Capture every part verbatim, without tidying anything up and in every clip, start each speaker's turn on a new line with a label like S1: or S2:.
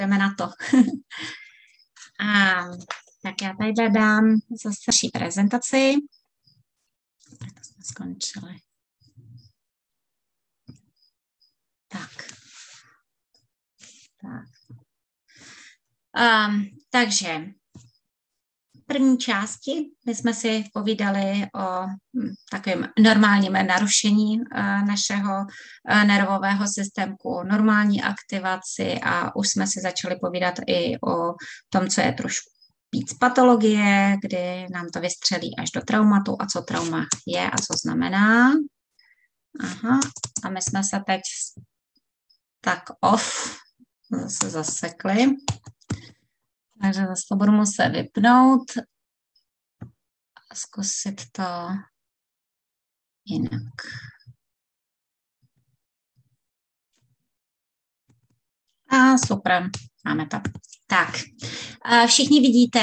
S1: jdeme na to. A tak já tady dám zase další prezentaci. To jsme skončili. Tak. Tak. Um, takže v první části my jsme si povídali o takovém normálním narušení uh, našeho uh, nervového systému, normální aktivaci a už jsme si začali povídat i o tom, co je trošku víc patologie, kdy nám to vystřelí až do traumatu a co trauma je a co znamená. Aha, a my jsme se teď tak off zase zasekli. Takže zase to budu muset vypnout a zkusit to jinak. A super, máme to. Tak, všichni vidíte?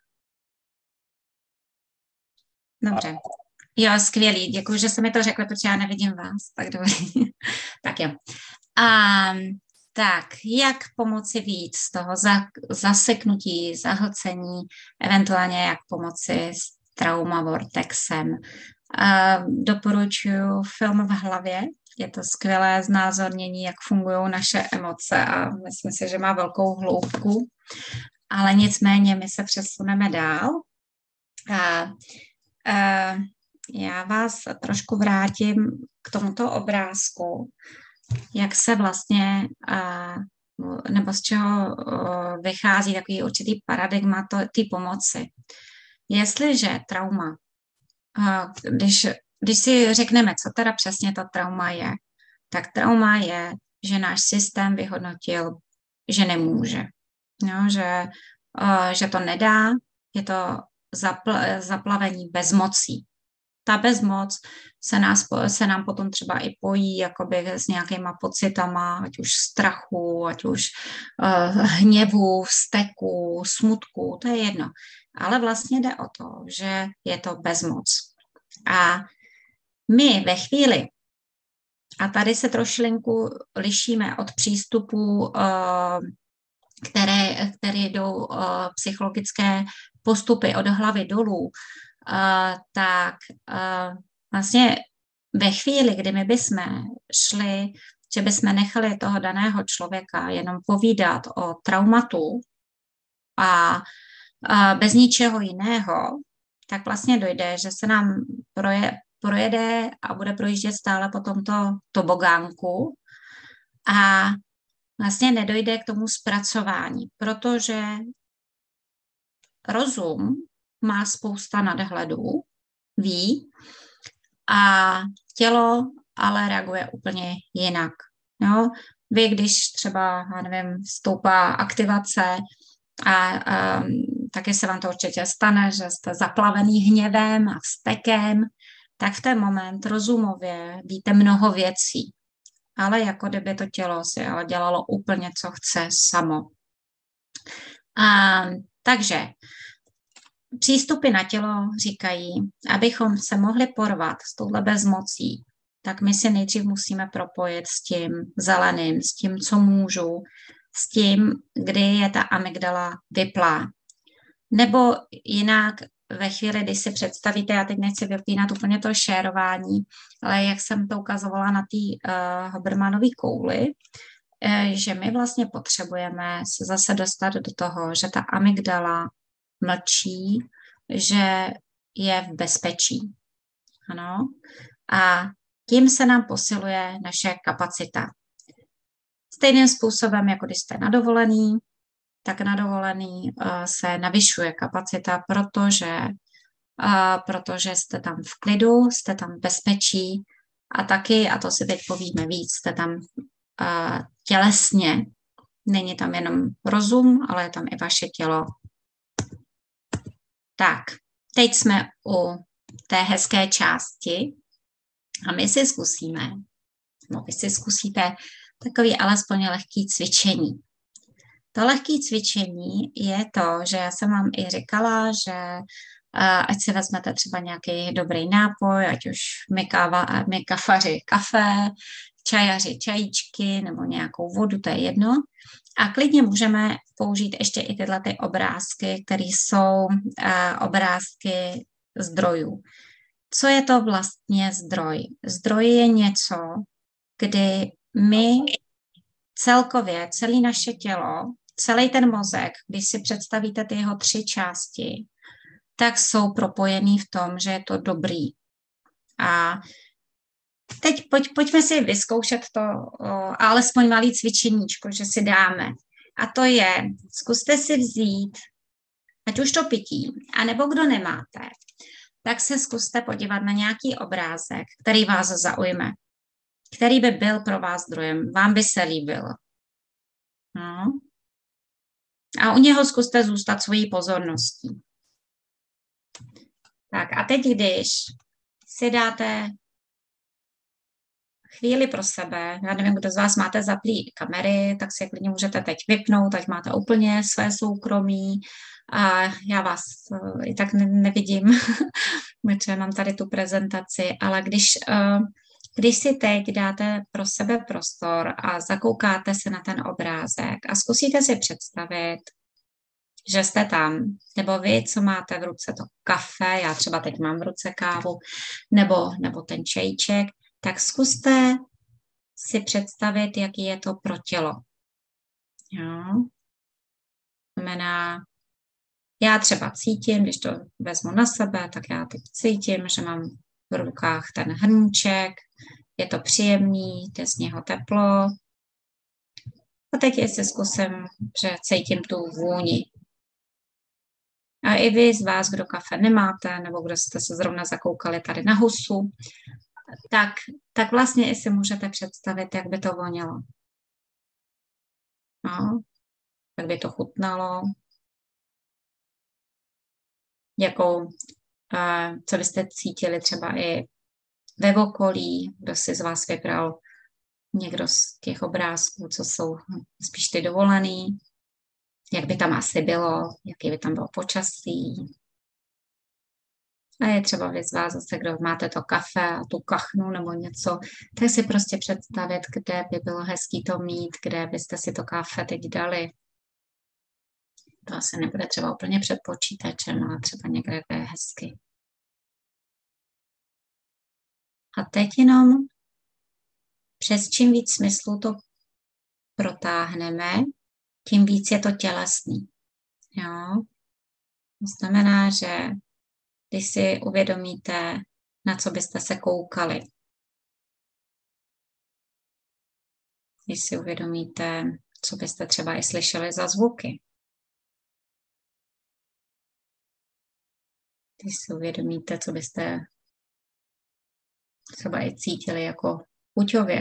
S1: Dobře. Jo, skvělý, děkuji, že jste mi to řekli, protože já nevidím vás. Tak dobrý. Tak jo. Um, Tak, jak pomoci víc z toho zaseknutí, zahlcení, eventuálně jak pomoci s trauma vortexem. Uh, doporučuji film V hlavě, je to skvělé znázornění, jak fungují naše emoce a myslím si, že má velkou hloubku, ale nicméně my se přesuneme dál. Uh, uh, já vás trošku vrátím k tomuto obrázku, jak se vlastně, nebo z čeho vychází takový určitý paradigma té pomoci. Jestliže trauma, když, když si řekneme, co teda přesně to trauma je, tak trauma je, že náš systém vyhodnotil, že nemůže, no, že, že to nedá, je to zapl, zaplavení bezmocí. Ta bezmoc se, nás, se nám potom třeba i pojí jakoby s nějakýma pocitama, ať už strachu, ať už uh, hněvu, vzteku, smutku, to je jedno. Ale vlastně jde o to, že je to bezmoc. A my ve chvíli, a tady se trošilinku lišíme od přístupů, uh, které, které jdou uh, psychologické postupy od hlavy dolů, Uh, tak uh, vlastně ve chvíli, kdy my bychom šli, že bychom nechali toho daného člověka jenom povídat o traumatu a uh, bez ničeho jiného, tak vlastně dojde, že se nám proje, projede a bude projíždět stále po tomto tobogánku a vlastně nedojde k tomu zpracování, protože rozum má spousta nadhledů, ví, a tělo ale reaguje úplně jinak. Jo? Vy, když třeba, já nevím, stoupá aktivace a um, taky se vám to určitě stane, že jste zaplavený hněvem a vztekem, tak v ten moment rozumově víte mnoho věcí. Ale jako kdyby to tělo si ale dělalo úplně, co chce samo. Um, takže přístupy na tělo říkají, abychom se mohli porvat s touhle bezmocí, tak my si nejdřív musíme propojit s tím zeleným, s tím, co můžu, s tím, kdy je ta amygdala vyplá. Nebo jinak ve chvíli, kdy si představíte, já teď nechci vypínat úplně to šérování, ale jak jsem to ukazovala na té uh, Habermanové kouli, uh, že my vlastně potřebujeme se zase dostat do toho, že ta amygdala mlčí, že je v bezpečí. Ano. A tím se nám posiluje naše kapacita. Stejným způsobem, jako když jste na dovolený, tak na dovolený uh, se navyšuje kapacita, protože, uh, protože jste tam v klidu, jste tam v bezpečí a taky, a to si teď povíme víc, jste tam uh, tělesně. Není tam jenom rozum, ale je tam i vaše tělo. Tak, teď jsme u té hezké části a my si zkusíme, no vy si zkusíte takový alespoň lehký cvičení. To lehké cvičení je to, že já jsem vám i říkala, že uh, ať si vezmete třeba nějaký dobrý nápoj, ať už my, káva, my kafaři kafe, čajaři čajíčky nebo nějakou vodu, to je jedno. A klidně můžeme použít ještě i tyhle ty obrázky, které jsou uh, obrázky zdrojů. Co je to vlastně zdroj? Zdroj je něco, kdy my celkově, celé naše tělo, celý ten mozek, když si představíte ty jeho tři části, tak jsou propojený v tom, že je to dobrý. A teď pojď, pojďme si vyzkoušet to, o, alespoň malý cvičeníčko, že si dáme. A to je, zkuste si vzít, ať už to pití, anebo kdo nemáte, tak se zkuste podívat na nějaký obrázek, který vás zaujme, který by byl pro vás zdrojem, vám by se líbil. No. A u něho zkuste zůstat svojí pozorností. Tak a teď, když si dáte chvíli pro sebe, já nevím, kdo z vás máte zaplý kamery, tak si je klidně můžete teď vypnout, ať máte úplně své soukromí. A já vás i tak nevidím, protože mám tady tu prezentaci, ale když, když si teď dáte pro sebe prostor a zakoukáte se na ten obrázek a zkusíte si představit, že jste tam, nebo vy, co máte v ruce to kafe, já třeba teď mám v ruce kávu, nebo, nebo ten čajíček, tak zkuste si představit, jaký je to pro tělo. Jo? Znamená, já třeba cítím, když to vezmu na sebe, tak já teď cítím, že mám v rukách ten hrníček, je to příjemný, je z něho teplo. A teď jestli zkusím, že cítím tu vůni. A i vy z vás, kdo kafe nemáte, nebo kdo jste se zrovna zakoukali tady na husu, tak, tak vlastně i si můžete představit, jak by to vonilo. No, jak by to chutnalo, jakou, uh, co byste cítili třeba i ve okolí, kdo si z vás vybral někdo z těch obrázků, co jsou spíš ty dovolený, jak by tam asi bylo, jaký by tam bylo počasí. A je třeba vy z vás zase, kdo máte to kafe a tu kachnu nebo něco, tak si prostě představit, kde by bylo hezký to mít, kde byste si to kafe teď dali. To asi nebude třeba úplně před počítačem, ale třeba někde, kde je hezky. A teď jenom přes čím víc smyslu to protáhneme, tím víc je to tělesný. Jo? To znamená, že když si uvědomíte, na co byste se koukali, když si uvědomíte, co byste třeba i slyšeli za zvuky, když si uvědomíte, co byste třeba i cítili jako chuťově,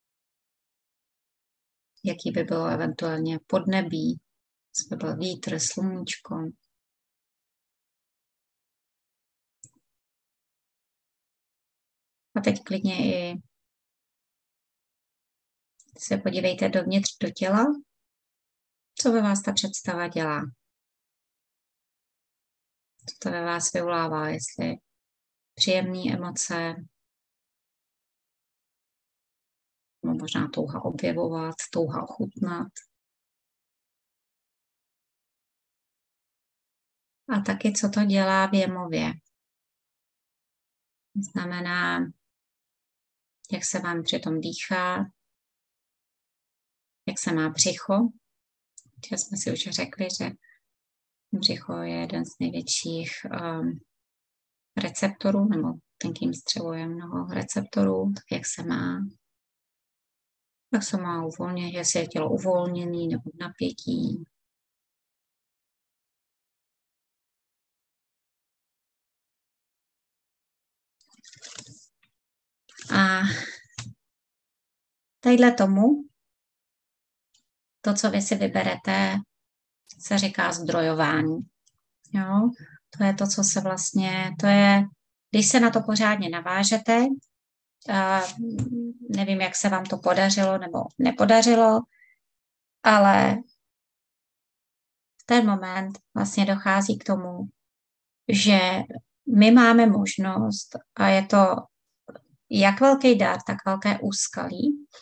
S1: jaký by bylo eventuálně podnebí, co by byl vítr, sluníčko. A teď klidně i se podívejte dovnitř do těla, co ve vás ta představa dělá. Co to ve vás vyvolává, jestli příjemné emoce, nebo možná touha objevovat, touha ochutnat. A taky, co to dělá věmově. Znamená, jak se vám přitom dýchá, jak se má břicho. Že jsme si už řekli, že břicho je jeden z největších um, receptorů, nebo tenkým střevo je mnoho receptorů, tak jak se má. Jak se má uvolnit, jestli je tělo uvolněné nebo v napětí. A tadyhle tomu, to, co vy si vyberete, se říká zdrojování. Jo? To je to, co se vlastně, to je, když se na to pořádně navážete, a nevím, jak se vám to podařilo nebo nepodařilo, ale v ten moment vlastně dochází k tomu, že my máme možnost, a je to jak velký dar, tak velké úskalí,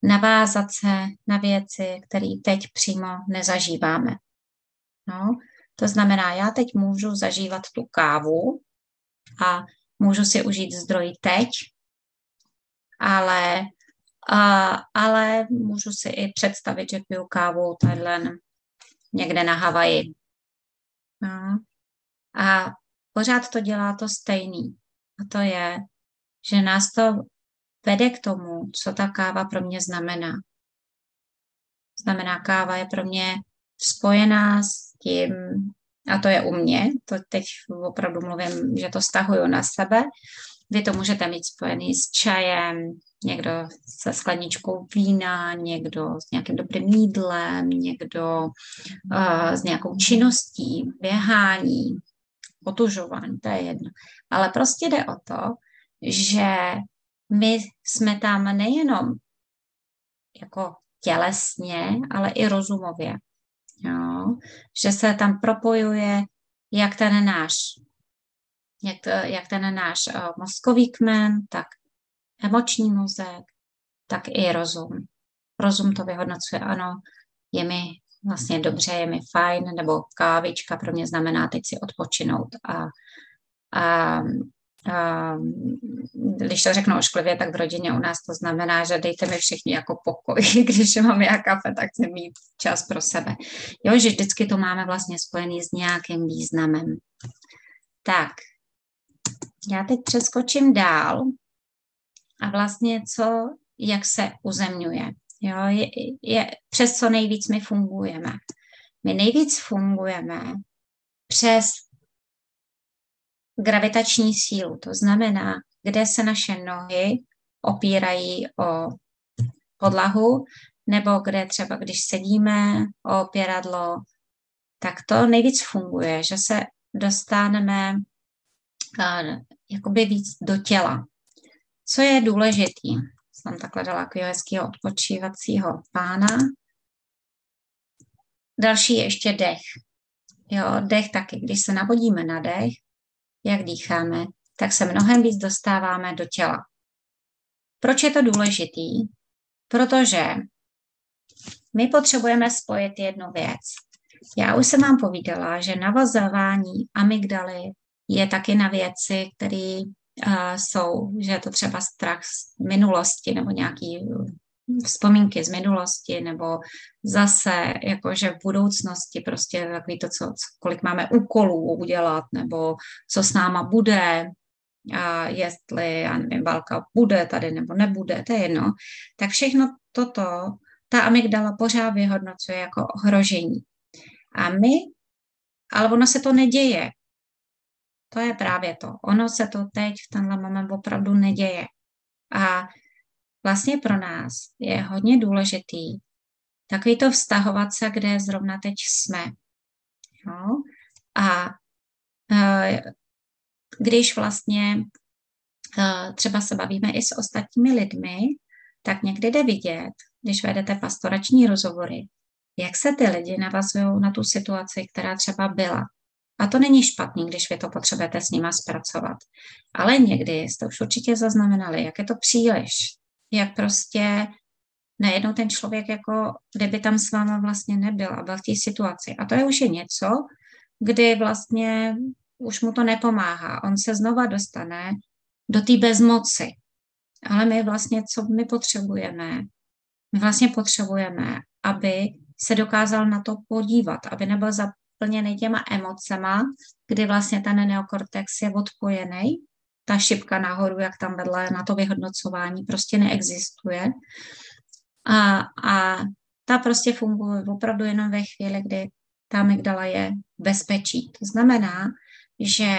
S1: navázat se na věci, které teď přímo nezažíváme. No, to znamená, já teď můžu zažívat tu kávu a můžu si užít zdroj teď, ale, a, ale můžu si i představit, že piju kávu tadyhle někde na Havaji. No. A pořád to dělá to stejný. A to je, že nás to vede k tomu, co ta káva pro mě znamená. Znamená, káva je pro mě spojená s tím, a to je u mě, to teď opravdu mluvím, že to stahuju na sebe. Vy to můžete mít spojený s čajem, někdo se skleničkou vína, někdo s nějakým dobrým jídlem, někdo uh, s nějakou činností, běhání, otužování, to je jedno. Ale prostě jde o to, že my jsme tam nejenom jako tělesně, ale i rozumově. Jo? Že se tam propojuje jak ten náš, jak, to, jak ten náš uh, mozkový kmen, tak emoční mozek, tak i rozum. Rozum to vyhodnocuje, ano, je mi vlastně dobře, je mi fajn, nebo kávička pro mě znamená teď si odpočinout. A, a, a když to řeknu ošklivě, tak v rodině u nás to znamená, že dejte mi všichni jako pokoj, když mám já kafe, tak chci mít čas pro sebe. Jo, že vždycky to máme vlastně spojený s nějakým významem. Tak, já teď přeskočím dál a vlastně co, jak se uzemňuje. Jo, je, je, přes co nejvíc my fungujeme. My nejvíc fungujeme přes gravitační sílu. To znamená, kde se naše nohy opírají o podlahu, nebo kde třeba, když sedíme o opěradlo, tak to nejvíc funguje, že se dostaneme uh, jakoby víc do těla. Co je důležitý? Jsem takhle dala takového hezkého odpočívacího pána. Další je ještě dech. Jo, dech taky. Když se navodíme na dech, jak dýcháme, tak se mnohem víc dostáváme do těla. Proč je to důležitý? Protože my potřebujeme spojit jednu věc. Já už jsem vám povídala, že navazování amygdaly je taky na věci, které uh, jsou, že je to třeba strach z minulosti nebo nějaký vzpomínky z minulosti, nebo zase jakože v budoucnosti prostě takový to, co, kolik máme úkolů udělat, nebo co s náma bude, a jestli, já nevím, válka bude tady nebo nebude, to je jedno. Tak všechno toto ta amygdala pořád vyhodnocuje jako ohrožení. A my, ale ono se to neděje. To je právě to. Ono se to teď v tenhle moment opravdu neděje. A vlastně pro nás je hodně důležitý takový to vztahovat se, kde zrovna teď jsme. No? A e, když vlastně e, třeba se bavíme i s ostatními lidmi, tak někdy jde vidět, když vedete pastorační rozhovory, jak se ty lidi navazují na tu situaci, která třeba byla. A to není špatný, když vy to potřebujete s nima zpracovat. Ale někdy jste už určitě zaznamenali, jak je to příliš. Jak prostě najednou ten člověk, jako kdyby tam s váma vlastně nebyl a byl v té situaci. A to je už je něco, kdy vlastně už mu to nepomáhá. On se znova dostane do té bezmoci. Ale my vlastně, co my potřebujeme? My vlastně potřebujeme, aby se dokázal na to podívat, aby nebyl zaplněný těma emocema, kdy vlastně ten neokortex je odpojený. Ta šipka nahoru, jak tam vedle na to vyhodnocování, prostě neexistuje. A, a ta prostě funguje opravdu jenom ve chvíli, kdy ta amygdala je v bezpečí. To znamená, že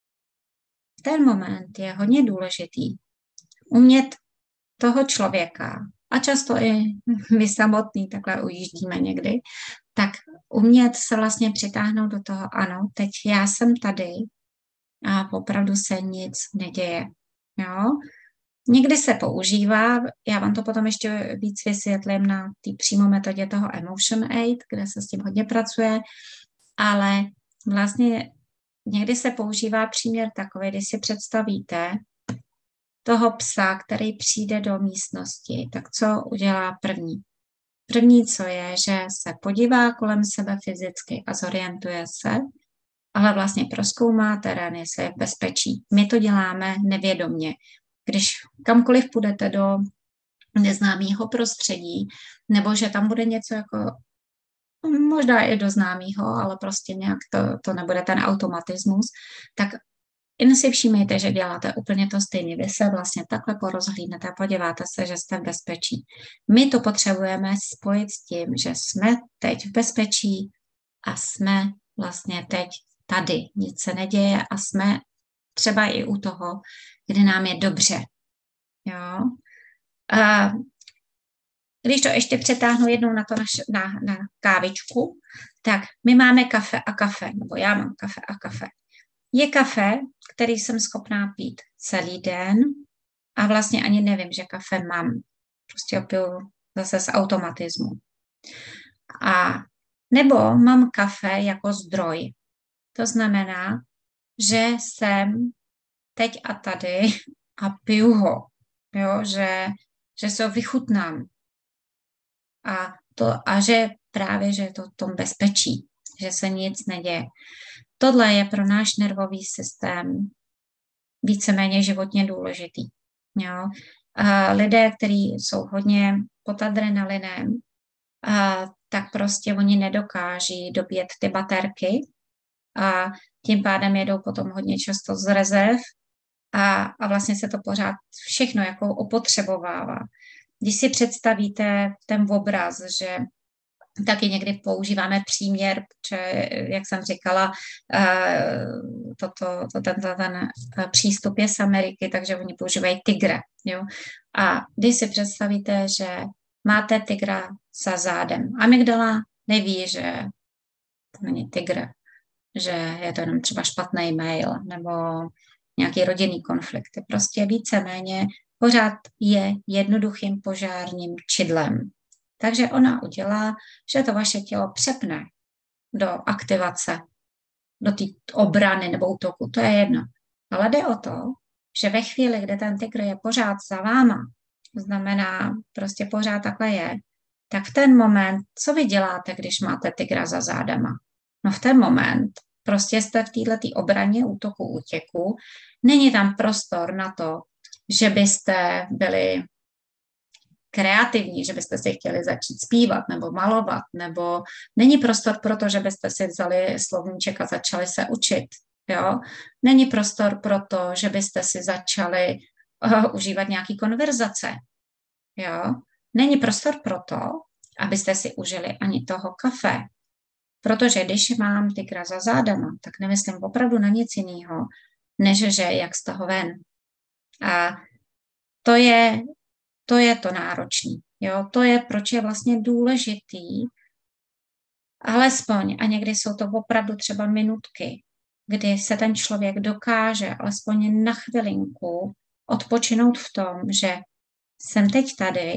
S1: v ten moment je hodně důležitý umět toho člověka, a často i my samotný takhle ujíždíme někdy, tak umět se vlastně přitáhnout do toho, ano, teď já jsem tady a opravdu se nic neděje. Jo? Někdy se používá, já vám to potom ještě víc vysvětlím na té přímo metodě toho Emotion Aid, kde se s tím hodně pracuje, ale vlastně někdy se používá příměr takový, když si představíte toho psa, který přijde do místnosti, tak co udělá první? První, co je, že se podívá kolem sebe fyzicky a zorientuje se, ale vlastně prozkoumá terén, jestli je v bezpečí. My to děláme nevědomně. Když kamkoliv půjdete do neznámého prostředí, nebo že tam bude něco jako, možná i do známého, ale prostě nějak to, to nebude ten automatismus, tak jen si všímejte, že děláte úplně to stejně. Vy se vlastně takhle porozhlídnete a podíváte se, že jste v bezpečí. My to potřebujeme spojit s tím, že jsme teď v bezpečí a jsme vlastně teď tady. Nic se neděje a jsme třeba i u toho, kdy nám je dobře. Jo? A když to ještě přetáhnu jednou na, to naš, na, na kávičku, tak my máme kafe a kafe, nebo já mám kafe a kafe. Je kafe, který jsem schopná pít celý den a vlastně ani nevím, že kafe mám. Prostě ho piju zase z automatismu. A nebo mám kafe jako zdroj. To znamená, že jsem teď a tady a piju ho. Jo? Že, že se ho vychutnám. A, to, a že právě, že je to v tom bezpečí, že se nic neděje. Tohle je pro náš nervový systém víceméně životně důležitý. Jo? A lidé, kteří jsou hodně pod adrenalinem, a tak prostě oni nedokáží dobít ty baterky a tím pádem jedou potom hodně často z rezerv a, a vlastně se to pořád všechno jako opotřebovává. Když si představíte ten obraz, že taky někdy používáme příměr, že, jak jsem říkala, toto, to, ten, ten přístup je z Ameriky, takže oni používají tygra. Jo? A když si představíte, že máte tygra za zádem, amygdala neví, že to není tygr, že je to jenom třeba špatný mail nebo nějaký rodinný konflikt. Prostě víceméně pořád je jednoduchým požárním čidlem. Takže ona udělá, že to vaše tělo přepne do aktivace, do té obrany nebo útoku, to je jedno. Ale jde o to, že ve chvíli, kdy ten tygr je pořád za váma, to znamená prostě pořád takhle je, tak v ten moment, co vy děláte, když máte tygra za zádama? No v ten moment prostě jste v této obraně, útoku, útěku, není tam prostor na to, že byste byli kreativní, že byste si chtěli začít zpívat nebo malovat, nebo není prostor pro to, že byste si vzali slovníček a začali se učit. Jo? Není prostor pro to, že byste si začali uh, užívat nějaký konverzace. Jo? Není prostor pro to, abyste si užili ani toho kafe. Protože když mám tygra za zádama, tak nemyslím opravdu na nic jiného, než že jak z toho ven. A to je To je to náročný. Jo? To je, proč je vlastně důležitý, alespoň, a někdy jsou to opravdu třeba minutky, kdy se ten člověk dokáže alespoň na chvilinku odpočinout v tom, že jsem teď tady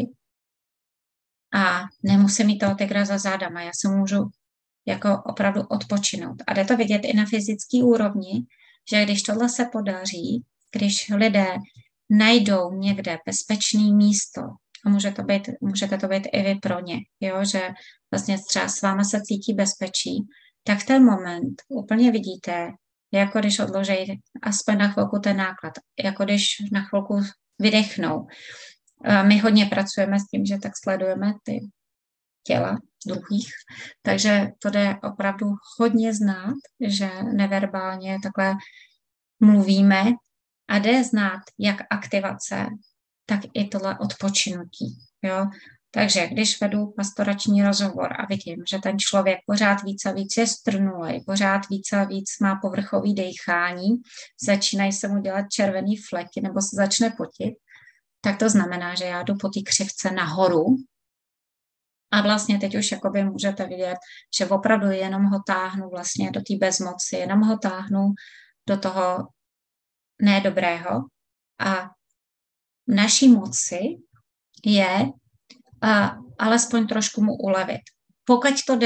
S1: a nemusím mít toho tygra za zádama, já se můžu jako opravdu odpočinout. A jde to vidět i na fyzické úrovni, že když tohle se podaří, když lidé najdou někde bezpečné místo a může to být, můžete to být i vy pro ně, jo, že vlastně třeba s váma se cítí bezpečí, tak v ten moment úplně vidíte, jako když odloží aspoň na chvilku ten náklad, jako když na chvilku vydechnou. My hodně pracujeme s tím, že tak sledujeme ty těla druhých, takže to jde opravdu hodně znát, že neverbálně takhle mluvíme a jde znát jak aktivace, tak i tohle odpočinutí. Jo? Takže když vedu pastorační rozhovor a vidím, že ten člověk pořád víc a víc je strnulej, pořád víc a víc má povrchový dechání, začínají se mu dělat červený fleky nebo se začne potit, tak to znamená, že já jdu po té křivce nahoru a vlastně teď už jakoby můžete vidět, že opravdu jenom ho táhnu vlastně do té bezmoci, jenom ho táhnu do toho nedobrého a naší moci je uh, alespoň trošku mu ulevit. Pokud to jde,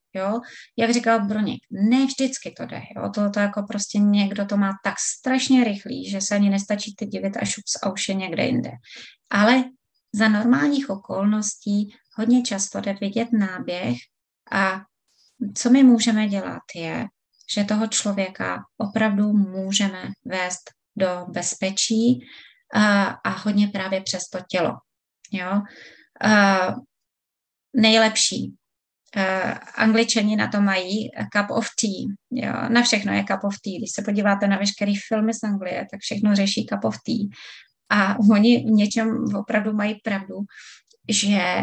S1: jo. Jak říkal Broněk, ne vždycky to jde, jo. To, to jako prostě někdo to má tak strašně rychlý, že se ani nestačíte divit a šups a už je někde jinde. Ale za normálních okolností hodně často jde vidět náběh a co my můžeme dělat je, že toho člověka opravdu můžeme vést do bezpečí a, a hodně právě přes to tělo. Jo? A nejlepší. Uh, Angličani na to mají cup of tea. Jo? Na všechno je cup of tea. Když se podíváte na veškeré filmy z Anglie, tak všechno řeší cup of tea. A oni v něčem opravdu mají pravdu, že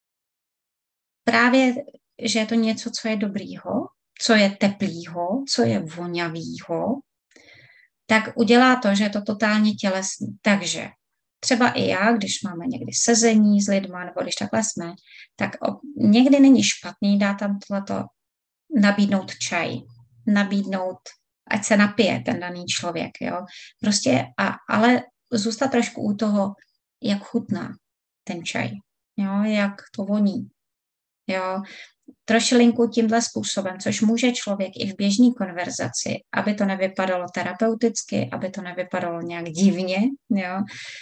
S1: právě, že je to něco, co je dobrýho, co je teplýho, co je vonavýho, tak udělá to, že je to totálně tělesný. Takže třeba i já, když máme někdy sezení s lidma, nebo když takhle jsme, tak někdy není špatný dát tam tohleto, nabídnout čaj, nabídnout, ať se napije ten daný člověk, jo. Prostě, a, ale zůstat trošku u toho, jak chutná ten čaj, jo, jak to voní, jo. Trošilinku tímhle způsobem, což může člověk i v běžné konverzaci, aby to nevypadalo terapeuticky, aby to nevypadalo nějak divně, jo.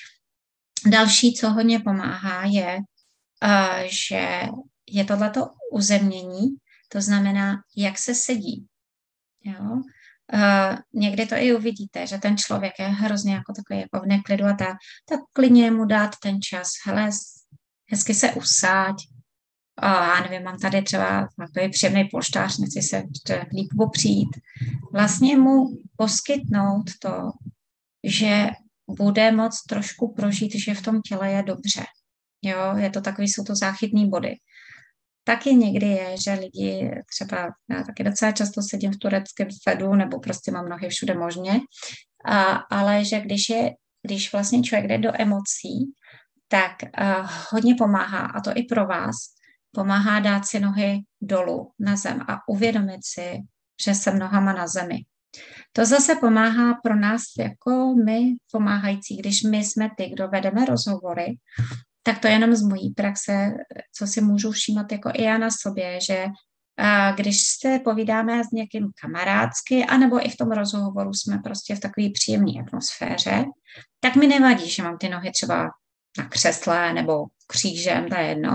S1: Další, co hodně pomáhá, je, uh, že je tohleto uzemnění, to znamená, jak se sedí. Jo? Uh, někdy to i uvidíte, že ten člověk je hrozně jako takový jako v neklidu a tak, tak klidně mu dát ten čas, hele, hezky se usáď, a já nevím, mám tady třeba takový příjemný polštář, nechci se líp opřít. Vlastně mu poskytnout to, že bude moct trošku prožít, že v tom těle je dobře. Jo, je to takový, jsou to záchytný body. Taky někdy je, že lidi, třeba já taky docela často sedím v tureckém fedu, nebo prostě mám nohy všude možně, a, ale že když je, když vlastně člověk jde do emocí, tak uh, hodně pomáhá, a to i pro vás, pomáhá dát si nohy dolů na zem a uvědomit si, že jsem nohama na zemi. To zase pomáhá pro nás jako my pomáhající, když my jsme ty, kdo vedeme rozhovory, tak to je jenom z mojí praxe, co si můžu všímat jako i já na sobě, že a když se povídáme s někým kamarádsky, anebo i v tom rozhovoru jsme prostě v takové příjemné atmosféře, tak mi nevadí, že mám ty nohy třeba na křesle nebo křížem, to je jedno.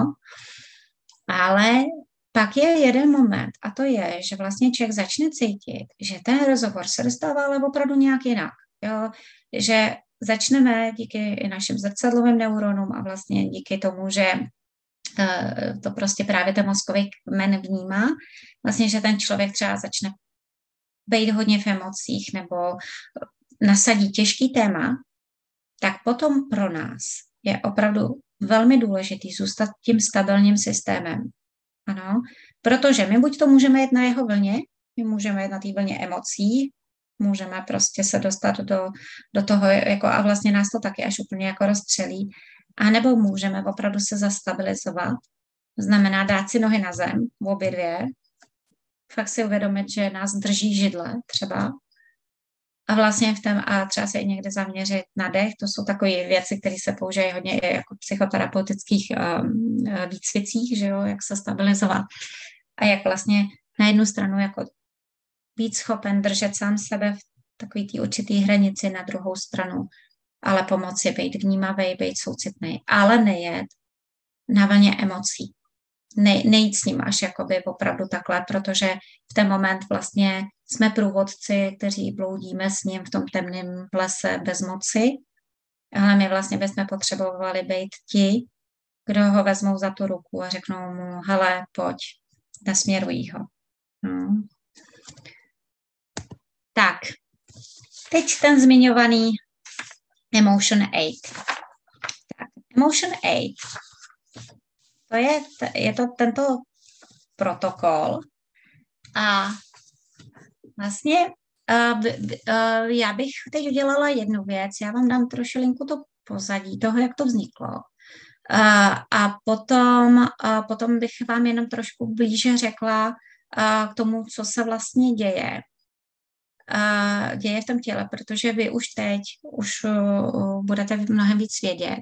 S1: Ale pak je jeden moment a to je, že vlastně člověk začne cítit, že ten rozhovor se dostává ale opravdu nějak jinak. Jo? Že začneme díky i našim zrcadlovým neuronům a vlastně díky tomu, že uh, to prostě právě ten mozkový kmen vnímá, vlastně, že ten člověk třeba začne být hodně v emocích nebo nasadí těžký téma, tak potom pro nás je opravdu velmi důležitý zůstat tím stabilním systémem. Ano, protože my buď to můžeme jít na jeho vlně, my můžeme jít na té vlně emocí, můžeme prostě se dostat do, do toho jako, a vlastně nás to taky až úplně jako rozstřelí, anebo můžeme opravdu se zastabilizovat, znamená dát si nohy na zem, obě dvě, fakt si uvědomit, že nás drží židle třeba a vlastně v tom a třeba se i někde zaměřit na dech, to jsou takové věci, které se používají hodně i jako psychoterapeutických um, výcvicích, že jo, jak se stabilizovat a jak vlastně na jednu stranu jako být schopen držet sám sebe v takový té určitý hranici, na druhou stranu, ale pomoci být vnímavý, být soucitný, ale nejet na vlně emocí. Ne, nejít s ním až jakoby opravdu takhle, protože v ten moment vlastně jsme průvodci, kteří bloudíme s ním v tom temném lese bez moci, ale my vlastně bychom potřebovali být ti, kdo ho vezmou za tu ruku a řeknou mu, hele, pojď, nasměrují ho. Hmm. Tak, teď ten zmiňovaný Emotion eight. Tak, Emotion eight, to je, je to tento protokol a vlastně uh, uh, já bych teď udělala jednu věc, já vám dám trošilinku to pozadí toho, jak to vzniklo. Uh, a potom, uh, potom bych vám jenom trošku blíže řekla uh, k tomu, co se vlastně děje. Uh, děje v tom těle, protože vy už teď už uh, budete mnohem víc vědět.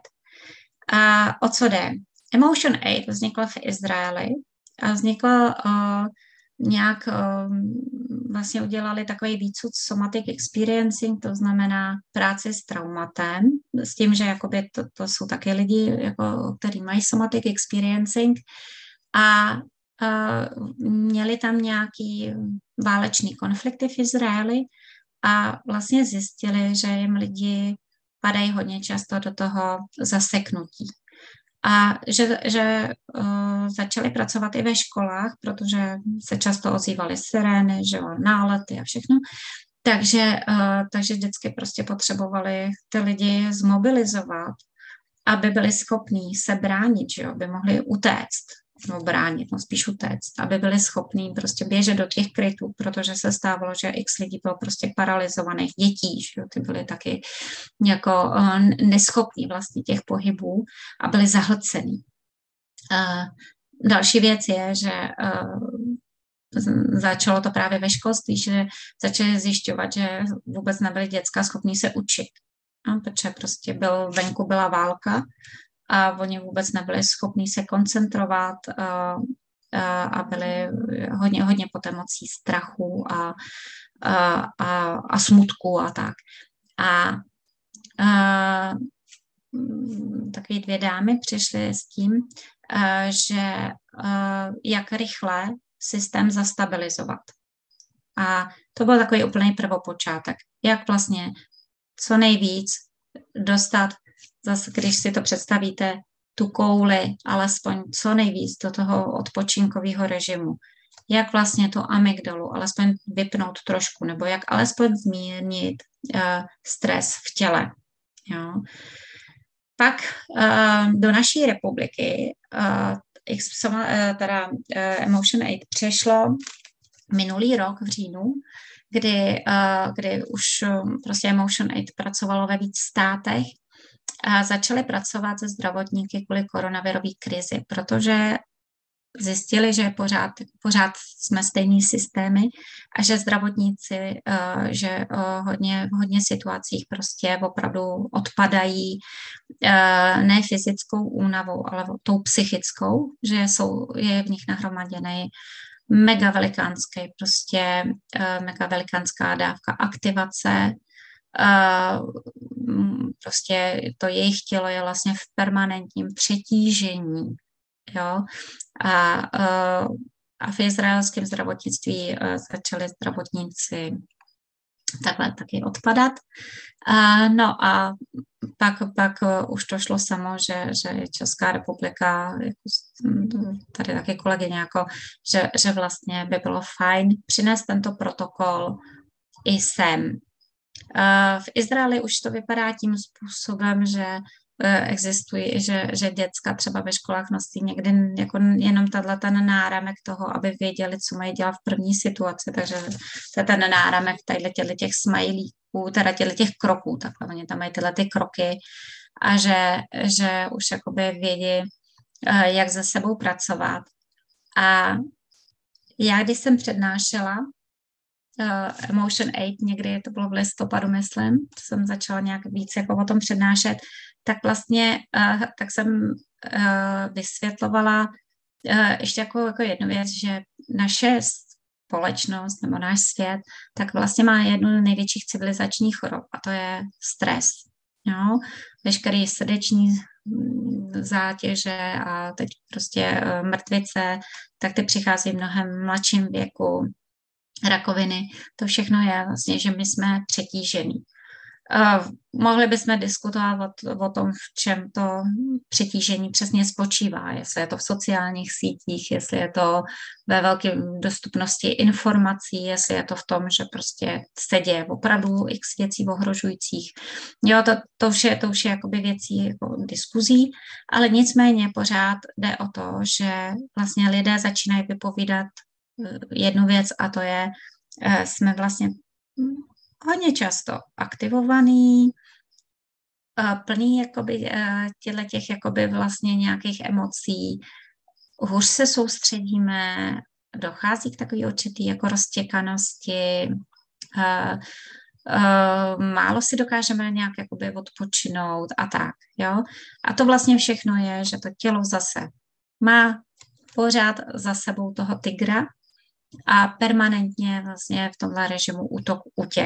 S1: A uh, o co jde? Emotion eight vznikla v Izraeli a vznikla uh, nějak vlastně udělali takový výcud somatic experiencing, to znamená práci s traumatem, s tím, že jakoby to, to jsou taky lidi, jako, kteří mají somatic experiencing a uh, měli tam nějaký válečný konflikty v Izraeli a vlastně zjistili, že jim lidi padají hodně často do toho zaseknutí. A že, že uh, začali pracovat i ve školách, protože se často ozývaly sirény, že jo, nálety a všechno. Takže, uh, takže vždycky prostě potřebovali ty lidi zmobilizovat, aby byli schopní se bránit, že jo, aby mohli utéct, no bránit, no spíš utéct, aby byli schopní prostě běžet do těch krytů, protože se stávalo, že x lidí bylo prostě paralizovaných, dětí, že jo, ty byly taky jako uh, neschopní vlastně těch pohybů a byli zahlcený. Uh, další věc je, že uh, začalo to právě ve školství, že začali zjišťovat, že vůbec nebyly děcka schopní se učit, no, protože prostě byl, venku byla válka a oni vůbec nebyli schopní se koncentrovat a, a, a byli hodně, hodně pod emocí strachu a, a, a, a smutku a tak. A, a takové dvě dámy přišly s tím, a, že a, jak rychle systém zastabilizovat. A to byl takový úplný prvopočátek. Jak vlastně co nejvíc dostat, zase když si to představíte, tu kouli alespoň co nejvíc do toho odpočinkového režimu. Jak vlastně tu amygdalu alespoň vypnout trošku, nebo jak alespoň zmírnit uh, stres v těle. Jo. Pak uh, do naší republiky uh, teda uh, Emotion aid přešlo minulý rok v říjnu, kdy, uh, kdy už um, prostě Emotion aid pracovalo ve víc státech a začali pracovat se zdravotníky kvůli koronavirové krizi, protože zjistili, že pořád, pořád jsme stejný systémy a že zdravotníci, uh, že uh, hodně, v hodně situacích prostě opravdu odpadají uh, ne fyzickou únavou, ale tou psychickou, že jsou, je v nich nahromaděný mega velikánský, prostě uh, mega velikánská dávka aktivace. Uh, prostě to jejich tělo je vlastně v permanentním přetížení. Jo? A, uh, a v izraelském zdravotnictví uh, začali zdravotníci takhle taky odpadat. Uh, no a pak, pak uh, už to šlo samo, že, že Česká republika, jako, tady taky kolegyně, jako, že, že vlastně by bylo fajn přinést tento protokol i sem. Uh, v Izraeli už to vypadá tím způsobem, že uh, existují, že, že děcka třeba ve školách nosí někdy jako jenom tato ten náramek toho, aby věděli, co mají dělat v první situaci, takže to je ten náramek tady těch smajlíků, teda těch kroků, takhle oni tam mají tyhle ty kroky a že, že už jakoby vědí, uh, jak se sebou pracovat. A já, když jsem přednášela Uh, Emotion aid, někdy to bylo v listopadu, myslím, jsem začala nějak víc jako o tom přednášet, tak vlastně uh, tak jsem uh, vysvětlovala uh, ještě jako, jako jednu věc, že naše společnost nebo náš svět tak vlastně má jednu z největších civilizačních chorob a to je stres. Jo? Veškerý srdeční zátěže a teď prostě uh, mrtvice, tak ty přichází v mnohem mladším věku, rakoviny, to všechno je vlastně, že my jsme přetížení. Uh, mohli bychom diskutovat o, o tom, v čem to přetížení přesně spočívá, jestli je to v sociálních sítích, jestli je to ve velké dostupnosti informací, jestli je to v tom, že prostě se děje opravdu x věcí ohrožujících. Jo, to, to už je, to už je jakoby věcí jako diskuzí, ale nicméně pořád jde o to, že vlastně lidé začínají vypovídat jednu věc a to je, jsme vlastně hodně často aktivovaný, plný jakoby těchto těch jakoby vlastně nějakých emocí, hůř se soustředíme, dochází k takové určitý jako roztěkanosti, málo si dokážeme nějak jakoby odpočinout a tak, jo. A to vlastně všechno je, že to tělo zase má pořád za sebou toho tygra a permanentně vlastně v tomhle režimu útok, útěk.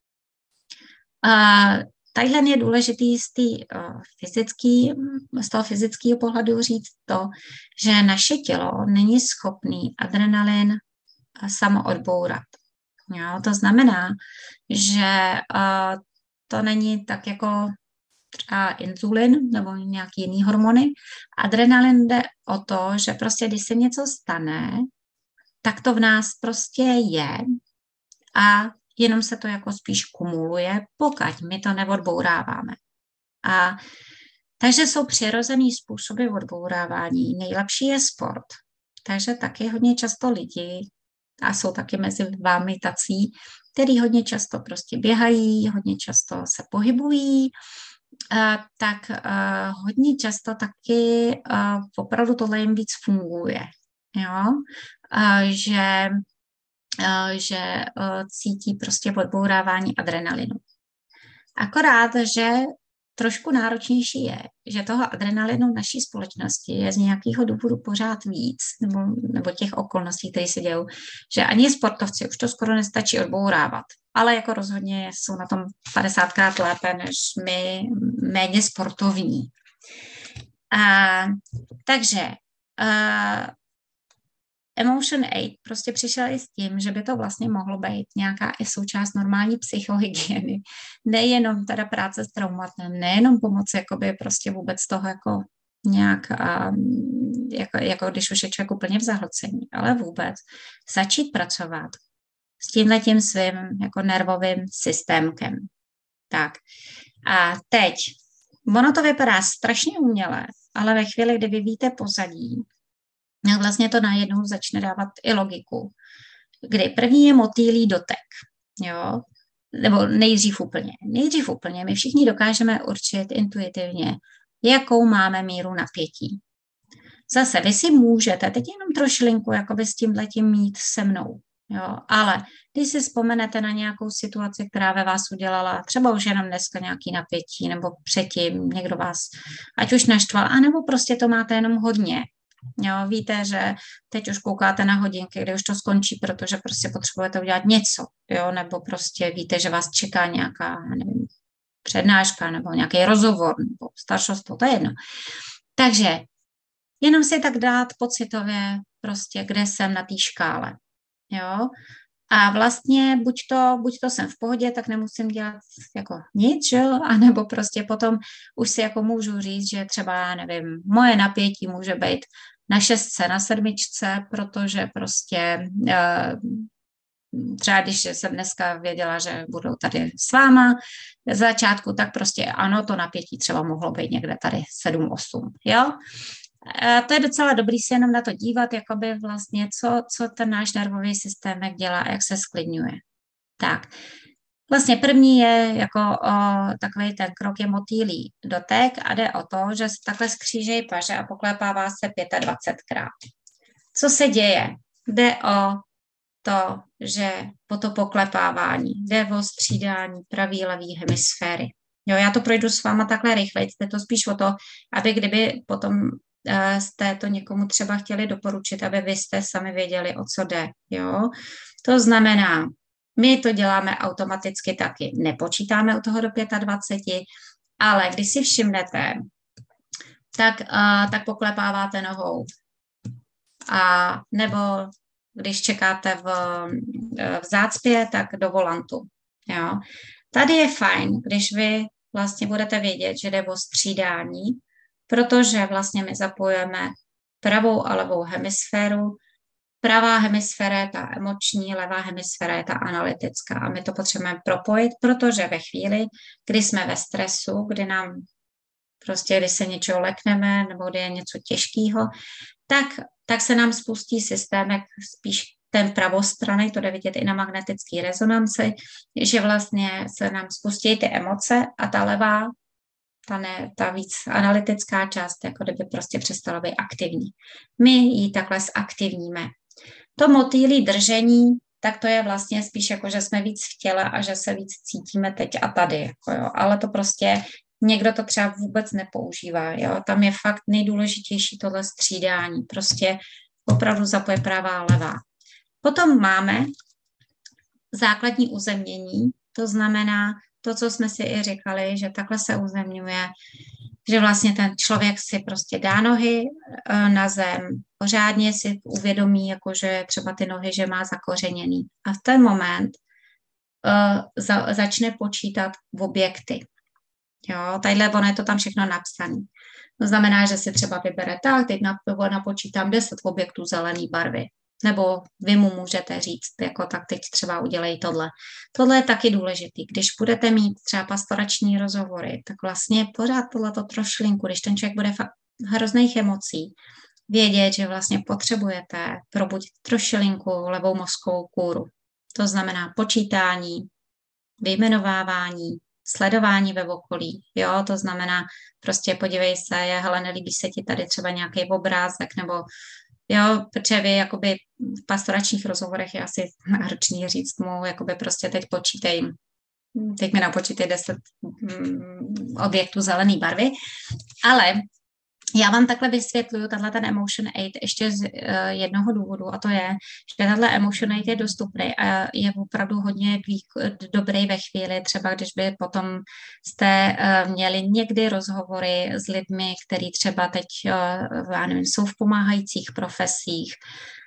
S1: Uh, Tadyhle je důležitý z, tý, uh, fyzický, z toho fyzického pohledu říct to, že naše tělo není schopný adrenalin uh, samo odbourat. Jo, to znamená, že uh, to není tak jako třeba inzulin nebo nějaký jiný hormony. Adrenalin jde o to, že prostě když se něco stane, tak to v nás prostě je a jenom se to jako spíš kumuluje, pokud my to neodbouráváme. A takže jsou přirozený způsoby odbourávání. Nejlepší je sport. Takže taky hodně často lidi, a jsou taky mezi vámi tací, který hodně často prostě běhají, hodně často se pohybují, Uh, tak uh, hodně často taky uh, opravdu tohle jim víc funguje, jo? Uh, že, uh, že uh, cítí prostě odbourávání adrenalinu. Akorát, že trošku náročnější je, že toho adrenalinu v naší společnosti je z nějakého důvodu pořád víc, nebo, nebo těch okolností, které se dějou, že ani sportovci už to skoro nestačí odbourávat. Ale jako rozhodně jsou na tom padesátkrát lépe než my, méně sportovní. A, takže a, Emotion aid prostě přišel i s tím, že by to vlastně mohlo být nějaká i součást normální psychohygieny. Nejenom teda práce s traumatem, nejenom pomoc jakoby prostě vůbec toho jako nějak, um, jako, jako když už je člověk úplně v zahlcení, ale vůbec začít pracovat s tímhletím svým jako nervovým systémkem. Tak a teď, ono to vypadá strašně uměle, ale ve chvíli, kdy vy víte pozadí, tak vlastně to najednou začne dávat i logiku. Kdy první je motýlí dotek, jo, nebo nejdřív úplně. Nejdřív úplně my všichni dokážeme určit intuitivně, jakou máme míru napětí. Zase vy si můžete teď jenom trošilinku jakoby s tímhletím mít se mnou, jo, ale když si vzpomenete na nějakou situaci, která ve vás udělala třeba už jenom dneska nějaký napětí, nebo předtím někdo vás ať už naštval, anebo prostě to máte jenom hodně. Jo, víte, že teď už koukáte na hodinky, kdy už to skončí, protože prostě potřebujete udělat něco, jo, nebo prostě víte, že vás čeká nějaká, nevím, přednáška, nebo nějaký rozhovor, nebo staršostvo, to je jedno. Takže jenom si tak dát pocitově prostě, kde jsem na té škále, jo. A vlastně buď to, buď to jsem v pohodě, tak nemusím dělat jako nic, že jo, anebo prostě potom už si jako můžu říct, že třeba, nevím, moje napětí může být na šestce, na sedmičce, protože prostě třeba když jsem dneska věděla, že budu tady s váma v začátku, tak prostě ano, to napětí třeba mohlo být někde tady sedm osm, jo. A to je docela dobrý se jenom na to dívat, jakoby vlastně, co, co ten náš nervový systém dělá a jak se sklidňuje. Tak, vlastně první je jako o, takový ten krok je motýlí dotek a jde o to, že se takhle skřížejí paže a poklepává se dvacetpětkrát. Co se děje? Jde o to, že po to poklepávání jde o střídání pravý, levý hemisféry. Jo, já to projdu s váma takhle rychle, jde to spíš o to, aby kdyby potom jste to někomu třeba chtěli doporučit, aby vy jste sami věděli, o co jde. Jo? To znamená, my to děláme automaticky taky. Nepočítáme u toho do dvacet pět, ale když si všimnete, tak, uh, tak poklepáváte nohou. A nebo když čekáte v, v zácpě, tak do volantu. Jo? Tady je fajn, když vy vlastně budete vědět, že jde o střídání, protože vlastně my zapojujeme pravou a levou hemisféru. Pravá hemisféra je ta emoční, levá hemisféra je ta analytická. A my to potřebujeme propojit, protože ve chvíli, kdy jsme ve stresu, kdy nám prostě, když se něčeho lekneme, nebo kdy je něco těžkého, tak, tak se nám spustí systémek spíš ten pravostranný, to jde vidět i na magnetické rezonanci, že vlastně se nám spustí ty emoce a ta levá, ta, ne, ta víc analytická část, jako kdyby prostě přestala být aktivní. My ji takhle zaktivníme. To motýlí držení, tak to je vlastně spíš jako, že jsme víc v těle a že se víc cítíme teď a tady. Jako jo. Ale to prostě někdo to třeba vůbec nepoužívá. Jo. Tam je fakt nejdůležitější tohle střídání. Prostě opravdu zapoje pravá a levá. Potom máme základní uzemnění, to znamená to, co jsme si i říkali, že takhle se uzemňuje, že vlastně ten člověk si prostě dá nohy na zem, pořádně si uvědomí, jakože třeba ty nohy, že má zakořeněný. A v ten moment uh, za, začne počítat v objekty. Jo, tadyhle ono je to tam všechno napsané. To znamená, že si třeba vybere tak, teď napočítám deset objektů zelené barvy. Nebo vy mu můžete říct, jako tak teď třeba udělej tohle. Tohle je taky důležitý. Když budete mít třeba pastorační rozhovory, tak vlastně pořád tohleto trošlinku, když ten člověk bude fakt hrozných emocí, vědět, že vlastně potřebujete probudit trošilinku levou mozkovou kůru. To znamená počítání, vyjmenovávání, sledování ve okolí, jo, to znamená prostě podívej se, je, hele, nelíbí se ti tady třeba nějaký obrázek, nebo jo, protože vy jakoby v pastoračních rozhovorech je asi náročný říct mu, jakoby prostě teď počítej, teď mi napočítej deset mm, objektů zelené barvy, ale já vám takhle vysvětluju tato ten Emotion Aid ještě z uh, jednoho důvodu, a to je, že tato Emotion Aid je dostupný a je opravdu hodně výk- dobrý ve chvíli, třeba když by potom jste uh, měli někdy rozhovory s lidmi, kteří třeba teď uh, já nevím, jsou v pomáhajících profesích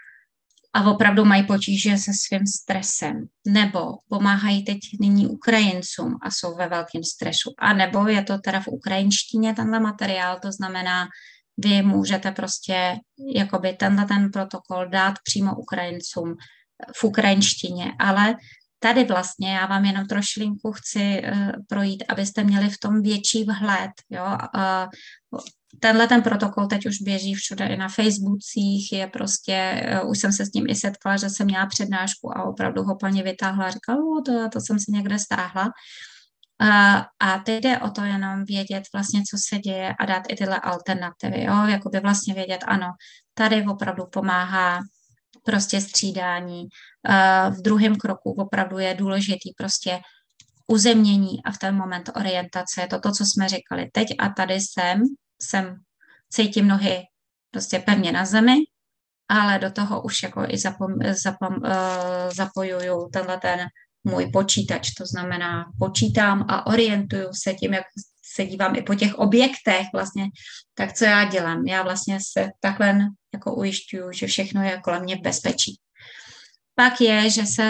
S1: a opravdu mají potíže se svým stresem, nebo pomáhají teď nyní Ukrajincům a jsou ve velkém stresu, a nebo je to teda v ukrajinštině tenhle materiál, to znamená, vy můžete prostě jakoby tenhle ten protokol dát přímo Ukrajincům v ukrajinštině, ale tady vlastně já vám jenom trošilinku chci uh, projít, abyste měli v tom větší vhled, jo, uh, tenhle ten protokol teď už běží všude i na Facebookích, je prostě, uh, už jsem se s tím i setkala, že jsem měla přednášku a opravdu ho paní vytáhla a říkala, oh, to, to jsem si někde stáhla. Uh, a teď jde o to jenom vědět vlastně, co se děje a dát i tyhle alternativy, jo, jakoby vlastně vědět, ano, tady opravdu pomáhá prostě střídání. Uh, v druhém kroku opravdu je důležitý prostě uzemnění a v ten moment orientace. Je to to, co jsme říkali. Teď a tady jsem, jsem cítím nohy prostě pevně na zemi, ale do toho už jako i zapom, zapom, uh, zapojuju tenhle ten můj počítač, to znamená počítám a orientuju se tím, jak se dívám i po těch objektech vlastně, tak co já dělám? Já vlastně se takhle jako ujišťuju, že všechno je kolem mě v bezpečí. Pak je, že se,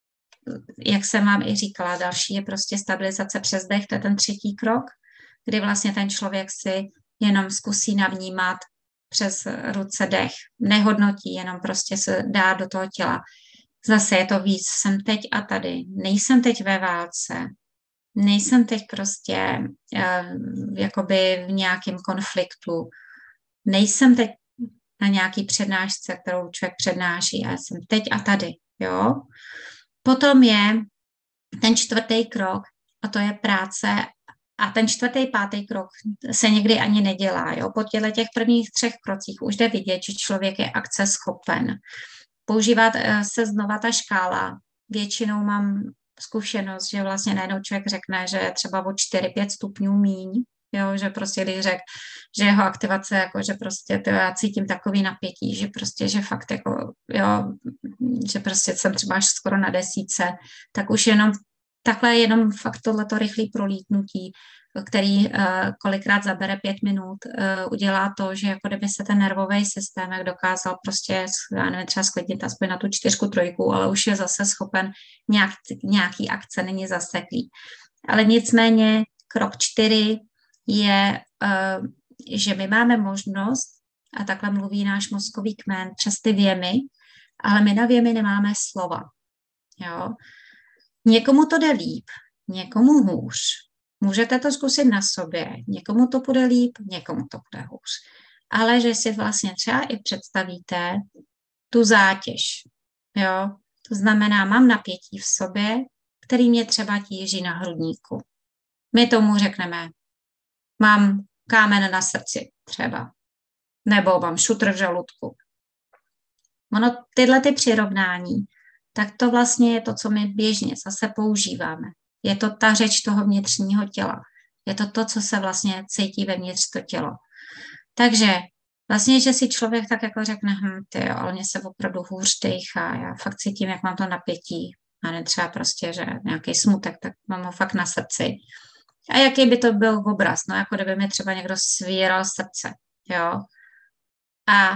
S1: jak jsem vám i říkala, další je prostě stabilizace přes dech, to je ten třetí krok, kdy vlastně ten člověk si jenom zkusí navnímat přes ruce dech, nehodnotí, jenom prostě se dá do toho těla. Zase je to víc, jsem teď a tady, nejsem teď ve válce, nejsem teď prostě uh, jakoby v nějakém konfliktu, nejsem teď na nějaký přednášce, kterou člověk přednáší, já jsem teď a tady, jo. Potom je ten čtvrtý krok a to je práce a ten čtvrtý, pátý krok se někdy ani nedělá, jo. Po těchto těch prvních třech krocích už jde vidět, že člověk je akceschopen. Používat se znova ta škála. Většinou mám zkušenost, že vlastně najednou člověk řekne, že je třeba o čtyři pět stupňů míň, jo, že prostě když řek, že jeho aktivace, jako, že prostě to já cítím takový napětí, že prostě, že fakt jako, jo, že prostě jsem třeba až skoro na desítce, tak už jenom takhle jenom fakt tohleto rychlé prolítnutí, který uh, kolikrát zabere pět minut, uh, udělá to, že jako kdyby se ten nervový systém jak dokázal prostě, já nevím, třeba sklidnit aspoň na tu čtyřku, trojku, ale už je zase schopen nějak, nějaký akce, není zaseklý. Ale nicméně krok čtyři je, uh, že my máme možnost, a takhle mluví náš mozkový kmen, přes ty věmy, ale my na věmy nemáme slova. Jo? Někomu to jde líp, někomu hůř. Můžete to zkusit na sobě, někomu to bude líp, někomu to bude hůř. Ale že si vlastně třeba i představíte tu zátěž. Jo? To znamená, mám napětí v sobě, který mě třeba tíží na hrudníku. My tomu řekneme, mám kámen na srdci třeba, nebo mám šutr v žaludku. Ono, tyhle ty přirovnání, tak to vlastně je to, co my běžně zase používáme. Je to ta řeč toho vnitřního těla. Je to to, co se vlastně cítí vevnitř to tělo. Takže Vlastně, že si člověk tak jako řekne, hm, ty jo, ale mě se opravdu hůř dejchá, já fakt cítím, jak mám to napětí, a ne třeba prostě, že nějaký smutek, tak mám ho fakt na srdci. A jaký by to byl obraz, no jako kdyby mi třeba někdo svíral srdce, jo. A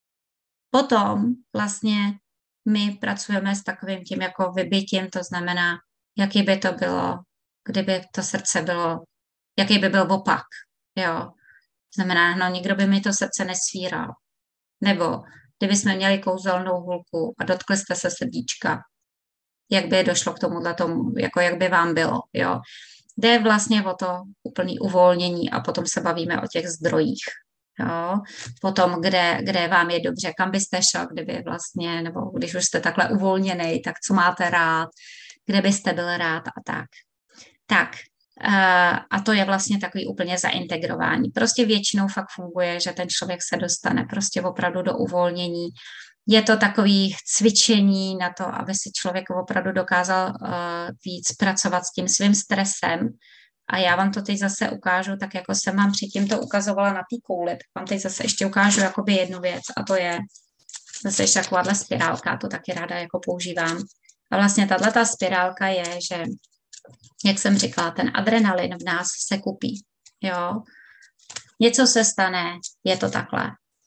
S1: potom vlastně my pracujeme s takovým tím jako vybytím, to znamená, jaký by to bylo, kdyby to srdce bylo, jaký by byl opak, jo. Znamená, no nikdo by mi to srdce nesvíral. Nebo kdyby jsme měli kouzelnou hulku a dotkli jste se srdíčka, jak by došlo k tomuhle tomu, jako jak by vám bylo, jo. Jde vlastně o to úplný uvolnění a potom se bavíme o těch zdrojích, jo. Potom, kde, kde vám je dobře, kam byste šel, kdyby vlastně, nebo když už jste takhle uvolněný, tak co máte rád, kde byste byl rád a tak. Tak, a to je vlastně takový úplně zaintegrování. Prostě většinou fakt funguje, že ten člověk se dostane prostě opravdu do uvolnění. Je to takový cvičení na to, aby si člověk opravdu dokázal uh, víc pracovat s tím svým stresem. A já vám to teď zase ukážu, tak jako jsem vám předtím to ukazovala na té kouli, tak vám teď zase ještě ukážu jakoby jednu věc a to je zase ještě takováhle spirálka, to taky ráda jako používám. A vlastně tato spirálka je, že jak jsem říkala, ten adrenalin v nás se kupí, jo. Něco se stane, je to takhle.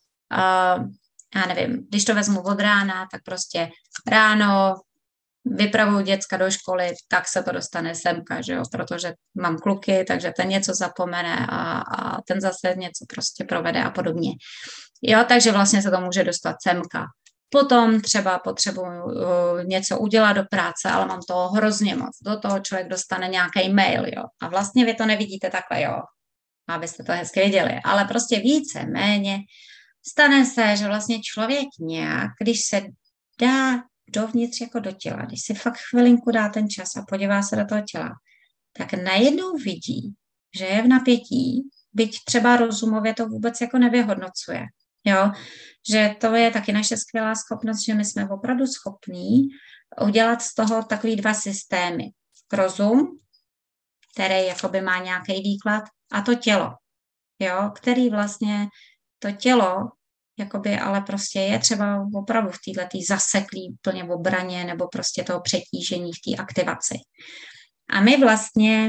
S1: Uh, já nevím, když to vezmu od rána, tak prostě ráno vypravuju děcka do školy, tak se to dostane semka, že jo, protože mám kluky, takže ten něco zapomene a, a ten zase něco prostě provede a podobně. Jo, takže vlastně se to může dostat semka. Potom třeba potřebuji uh, něco udělat do práce, ale mám toho hrozně moc. Do toho člověk dostane nějaký mail, jo. A vlastně vy to nevidíte takhle, jo. Abyste to hezky viděli. Ale prostě více, méně stane se, že vlastně člověk nějak, když se dá dovnitř jako do těla, když si fakt chvilinku dá ten čas a podívá se do toho těla, tak najednou vidí, že je v napětí, byť třeba rozumově to vůbec jako nevyhodnocuje. Jo, že to je taky naše skvělá schopnost, že my jsme opravdu schopní udělat z toho takový dva systémy. Rozum, který jakoby má nějaký výklad, a to tělo, jo, který vlastně to tělo, jakoby ale prostě je třeba opravdu v této zaseklý plně v obraně nebo prostě toho přetížení v té aktivaci. A my vlastně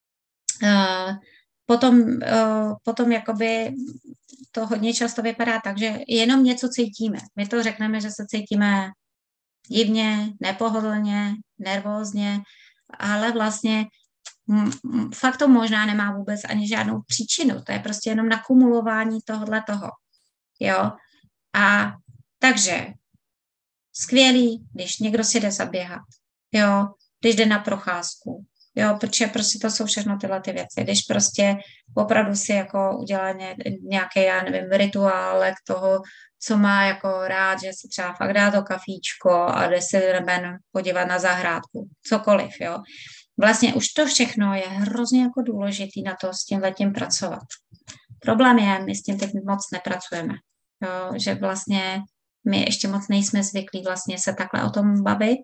S1: uh, potom, uh, potom jakoby to hodně často vypadá tak, že jenom něco cítíme. My to řekneme, že se cítíme divně, nepohodlně, nervózně, ale vlastně m, m, fakt to možná nemá vůbec ani žádnou příčinu. To je prostě jenom nakumulování tohohle toho. Jo? A takže skvělý, když někdo si jde zaběhat, jo? Když jde na procházku, jo, protože prostě to jsou všechno tyhle ty věci. Když prostě opravdu si jako udělá nějaký, já nevím, rituálek toho, co má jako rád, že si třeba fakt dá to kafíčko a jde si ven podívat na zahrádku, cokoliv, jo. Vlastně už to všechno je hrozně jako důležitý na to s tímhletím pracovat. Problém je, my s tím teď moc nepracujeme, jo, že vlastně my ještě moc nejsme zvyklí vlastně se takhle o tom bavit.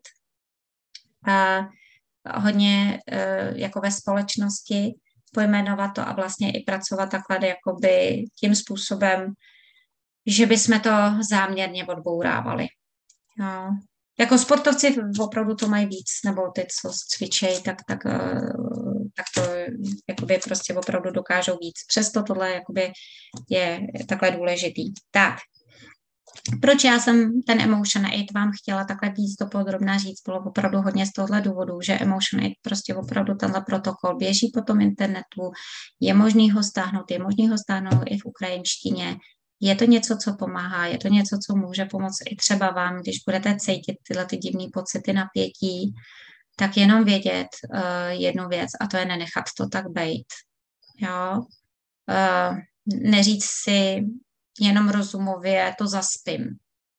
S1: A hodně jako ve společnosti pojmenovat to a vlastně i pracovat takhle jakoby tím způsobem, že bychom to záměrně odbourávali. No. Jako sportovci opravdu to mají víc, nebo ty, co cvičejí, tak, tak, tak to jakoby prostě opravdu dokážou víc. Přesto tohle jakoby je takhle důležitý. Tak, proč já jsem ten Emotion Aid vám chtěla takhle víc dopodrobná říct, bylo opravdu hodně z tohohle důvodu, že Emotion Aid prostě opravdu tenhle protokol běží po tom internetu, je možný ho stáhnout, je možný ho stáhnout i v ukrajinštině, je to něco, co pomáhá, je to něco, co může pomoct i třeba vám, když budete cítit tyhle ty divné pocity napětí, tak jenom vědět uh, jednu věc a to je nenechat to tak bejt. Jo? Uh, neříct si jenom rozumově to zaspím.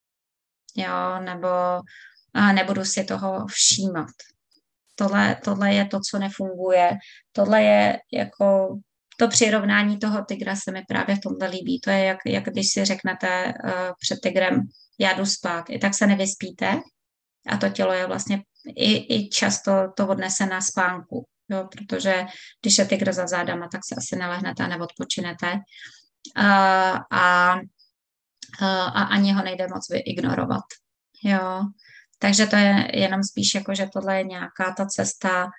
S1: Jo, nebo a nebudu si toho všímat. Tohle, tohle je to, co nefunguje. Tohle je jako to přirovnání toho tygra se mi právě v tomhle líbí. To je jak, jak když si řeknete uh, před tygrem, já jdu spát. I tak se nevyspíte a to tělo je vlastně i, i často to odnese na spánku. Jo, protože když je tygr za zádama, tak se asi nelehnete a neodpočinete. Uh, a a ani ho nejde moc vyignorovat. Jo. Takže to je jenom spíš jako, že tohle je nějaká ta cesta,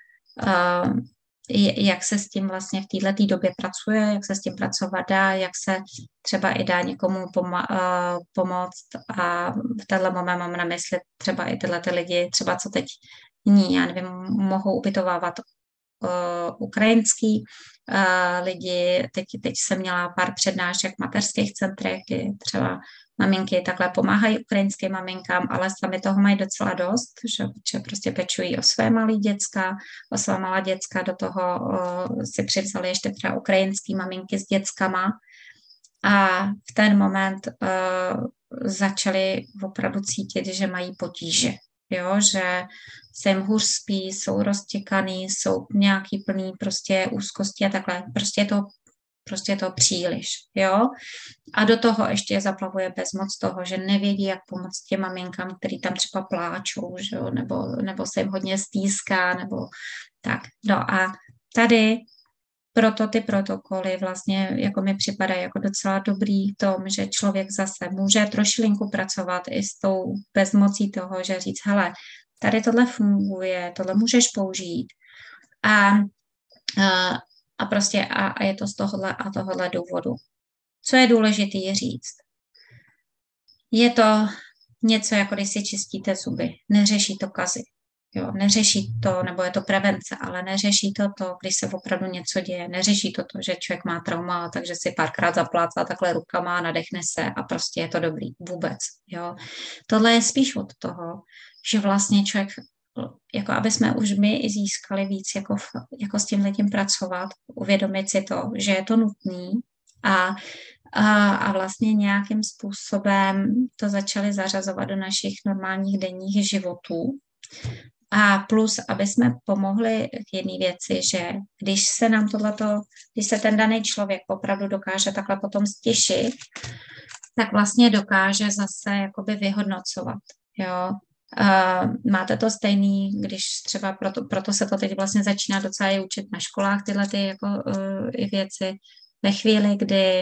S1: jak se s tím vlastně v této době pracuje, jak se s tím pracovat dá, jak se třeba i dá někomu poma- pomoct. A v tenhle moment mám na mysli třeba i tyhle ty lidi, třeba co teď ní, já nevím, mohou ubytovávat uh, ukrajinský uh, lidi. Teď, teď jsem měla pár přednášek v mateřských centrech, kdy třeba maminky takhle pomáhají ukrajinským maminkám, ale sami toho mají docela dost, že, že prostě pečují o své malé děcka, o svá malá děcka, do toho uh, si přivzali ještě třeba ukrajinský maminky s dětskama a v ten moment uh, začali opravdu cítit, že mají potíže, jo, že se jim hůř spí, jsou roztěkaný, jsou nějaký plný prostě úzkosti a takhle, prostě je to Prostě je to příliš, jo. A do toho ještě zaplavuje bezmoc toho, že nevědí, jak pomoct těm maminkám, který tam třeba pláčou, že jo, nebo, nebo se jim hodně stýská, nebo tak. No a tady proto ty protokoly vlastně jako mi připadají jako docela dobrý v tom, že člověk zase může trošilinku pracovat i s tou bezmocí toho, že říct, hele, tady tohle funguje, tohle můžeš použít. A, a A prostě a, a je to z tohohle a tohohle důvodu. Co je důležité je říct? Je to něco, jako když si čistíte zuby. Neřeší to kazy. Jo, neřeší to, nebo je to prevence, ale neřeší to to, když se opravdu něco děje. Neřeší to to, že člověk má trauma, takže si párkrát zaplácá takhle rukama, nadechne se a prostě je to dobrý. Vůbec. Jo. Tohle je spíš od toho, že vlastně člověk jako aby jsme už my i získali víc jako, jako s tímhletím pracovat, uvědomit si to, že je to nutný a, a, a vlastně nějakým způsobem to začali zařazovat do našich normálních denních životů. A plus, aby jsme pomohli k jedné věci, že když se nám tohleto, když se ten daný člověk opravdu dokáže takhle potom stěšit, tak vlastně dokáže zase jakoby vyhodnocovat, jo. Uh, máte to stejný, když třeba proto, proto se to teď vlastně začíná docela i učit na školách tyhle ty jako uh, i věci ve chvíli, kdy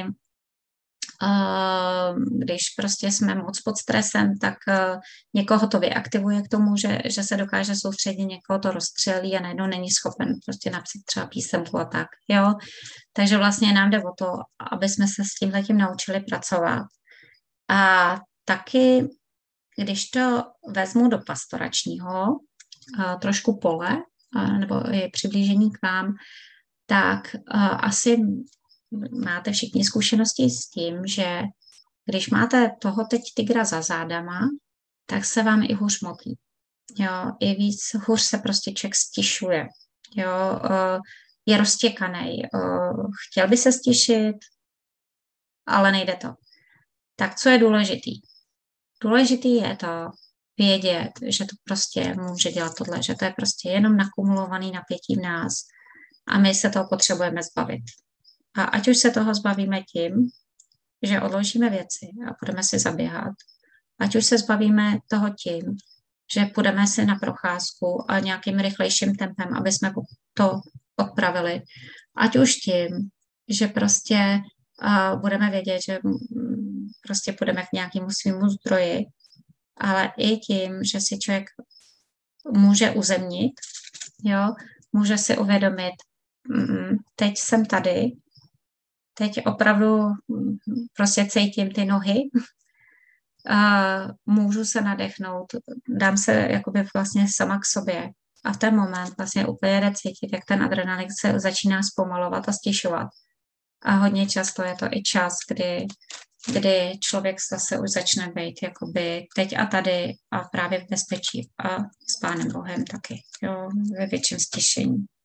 S1: uh, když prostě jsme moc pod stresem, tak uh, někoho to vyaktivuje k tomu, že, že se dokáže soustředit, někoho to rozstřelí a najednou není schopen prostě napsat třeba písemku a tak, jo. Takže vlastně nám jde o to, aby jsme se s tímhletím naučili pracovat. A taky když to vezmu do pastoračního uh, trošku pole, uh, nebo je přiblížení k vám, tak uh, asi máte všichni zkušenosti s tím, že když máte toho teď tygra za zádama, tak se vám i hůř motí. Jo, i víc hůř se prostě člověk stišuje. Jo, uh, je roztěkaný. Uh, chtěl by se stišit, ale nejde to. Tak co je důležitý? Důležitý je to vědět, že to prostě může dělat tohle, že to je prostě jenom nakumulovaný napětí v nás a my se toho potřebujeme zbavit. A ať už se toho zbavíme tím, že odložíme věci a budeme si zaběhat, ať už se zbavíme toho tím, že půjdeme si na procházku a nějakým rychlejším tempem, aby jsme to odpravili, ať už tím, že prostě uh, budeme vědět, že prostě půjdeme k nějakému svýmu zdroji, ale i tím, že si člověk může uzemnit, jo, může si uvědomit, mm, teď jsem tady, teď opravdu prostě cítím ty nohy, uh, můžu se nadechnout, dám se jakoby vlastně sama k sobě a v ten moment vlastně úplně jde cítit, jak ten adrenalin se začíná zpomalovat a stěšovat. A hodně často je to i čas, kdy, kdy člověk zase už začne být jakoby teď a tady a právě v bezpečí a s Pánem Bohem taky, jo, ve větším stěšení.